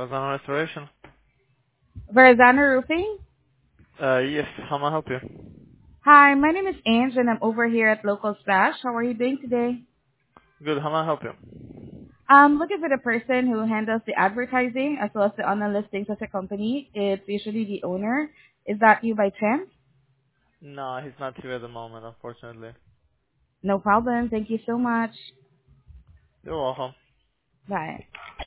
Vergana Restoration. Verrazano Roofing. Yes, how may I help you? Hi, my name is Ange and I'm over here at Local Splash. How are you doing today? Good, how may I help you? I'm looking for the person who handles the advertising as well as the online listings as a company. It's usually the owner. Is that you by chance? No, he's not here at the moment, unfortunately. No problem. Thank you so much. You're welcome. Bye.